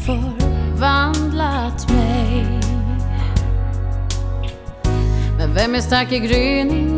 förvandlat mig. Men vem är stark i gryning?